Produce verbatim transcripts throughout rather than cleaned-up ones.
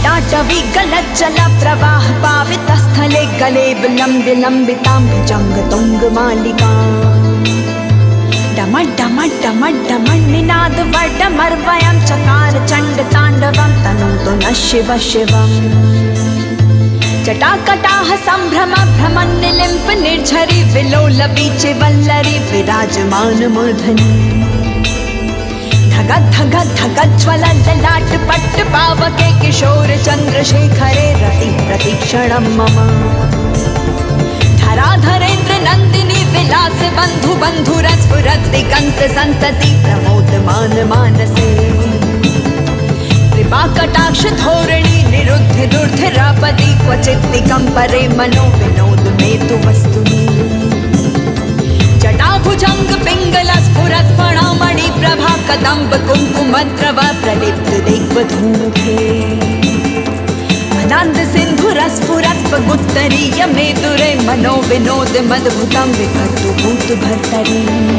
जटाटवी गलज्जल प्रवाह पावितस्थले गले विलम्ब्य लम्बितां भुजंग तुंगमालिकां डम डम डम डम निनाद वर्डमर्वयं चकार चंड तांडवं तनोतु न शिव शिवम् जटाकटाह संभ्रम भ्रमण निलिम्प निर्झरी विलोल बीचे वल्लरी विराजमान मूर्धनि धगत धगत धगत ज्वल ललाट पट्ट पावके किशोर चंद्रशेखरे रति प्रतीक्षणं मम धराधरेन्द्र नंदिनी विलास बंधु बंधुरस्फुरत् दिगंत संतति प्रमोदमान मानसे कृपा कटाक्ष धोरणी निरुद्ध दुर्धरापदी क्वचित् दिगंबरे मनो विनोद में तु वस्तुनि जटा भुजंग पिंगल स्फुरत् फणामणि प्रभा कदम्ब कुंकुमद्रव प्रलिप्त दिग्वधूमुखे मदान्ध सिन्धुरस्फुरत् गुत्तरीय मेदुरे मनो विनोद मद्भुतं विकर्तु भूत भर्तरी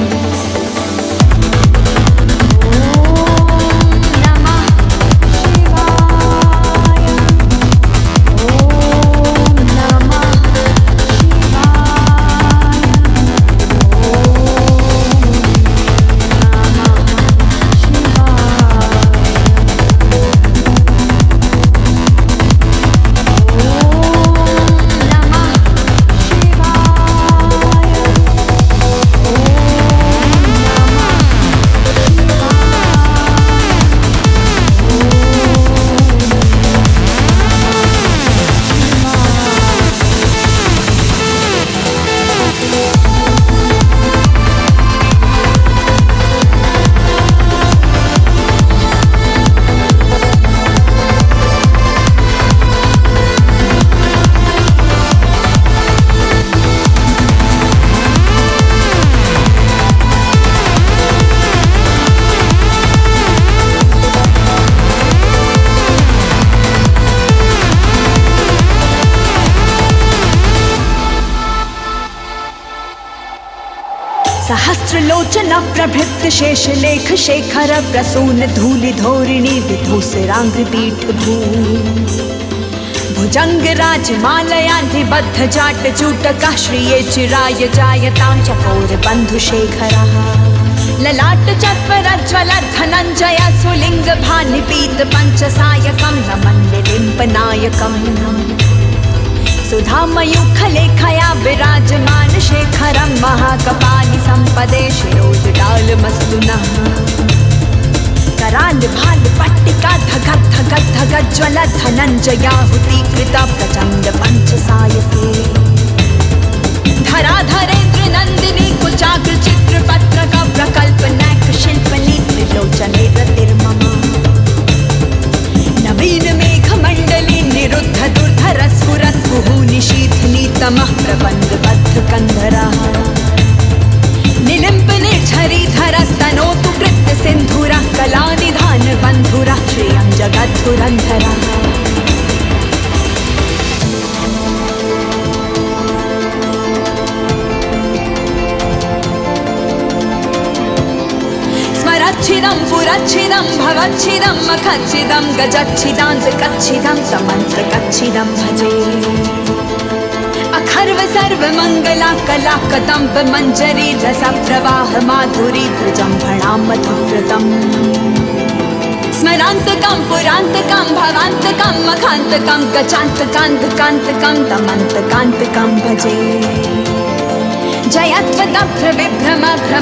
सहस्रलोचन प्रभृत शेषलेख शेखर प्रसून धूलि धोरिणी विधूसरांग्र पीठ भू भुजंग राजमालया निबद्ध जाट चूटका श्रिये चिराय जायतां चकोर बंधु शेखरः ललाट चत्वरज्वल धनंजय सुलिंग भानिपीत पंचसायकं नमन् निलिम्पनायकम् सुधामयूखलेखया विराजमान शेखरं महाकपालि संपदे शिरोजटालमस्तु नः कराल भाल पट्टिका धगत धगत धगत ज्वल धनंजयाहुति कृता प्रचंड पंचसायके धराधरेन्द्र नंदिनी कुचाग्र चित्र पत्रक प्रकल्प नैक शिल्पली त्रिलोचने रतिर्मम नवीन मेघ मंडली निरुद्ध दुर्धर स्फुरत् कुहूनि शीथनी तमः प्रबंध बद्ध कंधरः निलिम्प निर्झरी धरस्तनोतु कृत्य सिंधुरः कलानिधान बंधुरः श्रियं जगद्धुरन्धरः स्मरच्छिदं पुरच्छिदं भवच्छिदं मखच्छिदं गजच्छिदान्त कच्छिदं समन्त्र कच्छिदं भजे अखर्व सर्व मंगला कला कदम्ब मंजरी रस प्रवाह माधुरी व्रजंभणां मधुव्रतम् स्मरान्तकं पुरान्तकं भवान्तकं मखान्तकं गचान्तकान्तकान्तकं तमन्तकान्तकं भजे जयत्वदभ्र विभ्रम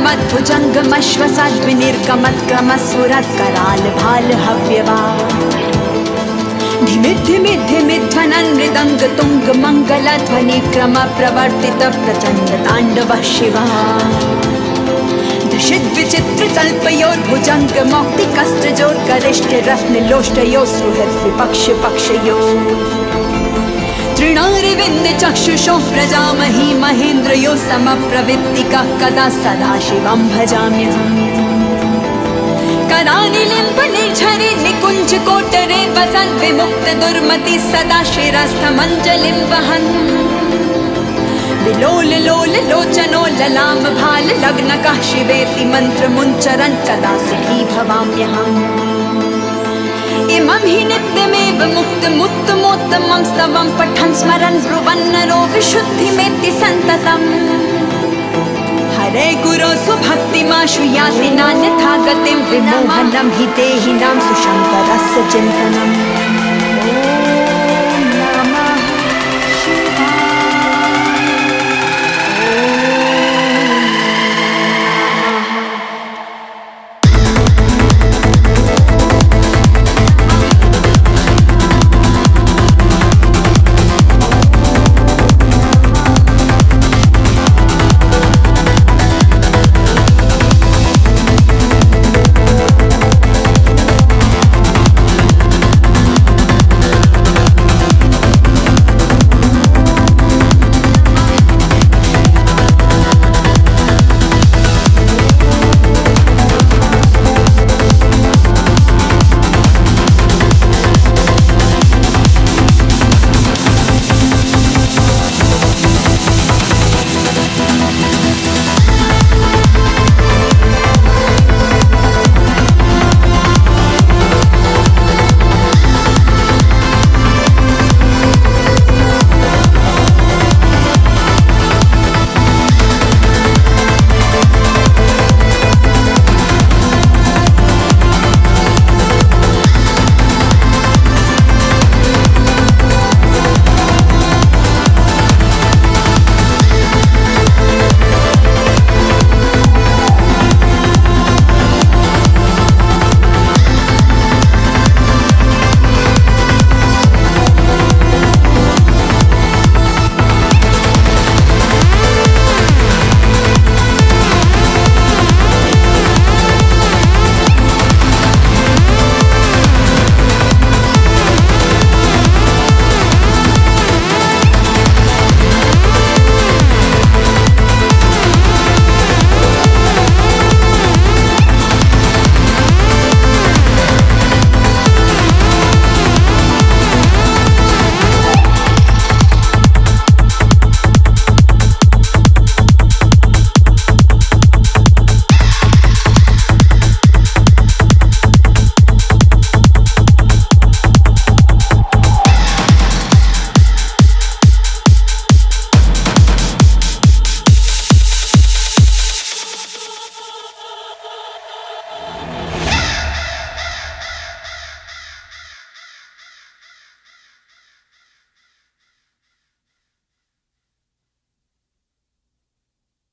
भ्रमद्भुजङ्गमश्वसद्विनिर्गमत्क्रमस्फुरत् कराल भाल हव्यवा धिमित् धिमित् धिमित् ध्वनन् मृदङ्ग तुङ्ग मङ्गल ध्वनि क्रम प्रवर्तित प्रचण्ड ताण्डवः शिवः दृशित् विचित्र तल्पयोर्भुजङ्ग मौक्तिकस्त्रजोर्गरिष्ठ रत्न लोष्टयोः सुहृत् विपक्ष पक्षयोः तृणारविन्द चक्षुषोः प्रजामहि महेन्द्रयोः समप्रवृत्तिकः कदा सदा शिवं भजाम्यहम् कदा निलिम्प निर्झरि निकुञ्ज कोटरे वसन् विमुक्त दुर्मति सदा शिरस्थमञ्जलिं वहन् विलोल लोल लोचनो ललाम भाल लग्नकः शिवेति मन्त्रमुच्चरन् कदा सुखी भवाम्यहम् इमं हि नित्यमेव मुक्तमुत्तमोत्तमं स्तवं पठन् स्मरन् ब्रुवन् नरो विशुद्धिमेति सन्ततम् हरे गुरो सुभक्तिमाशु याति नान्यथा गतिं विमोहनं हि देहिनां सुशङ्करस्य चिन्तनम्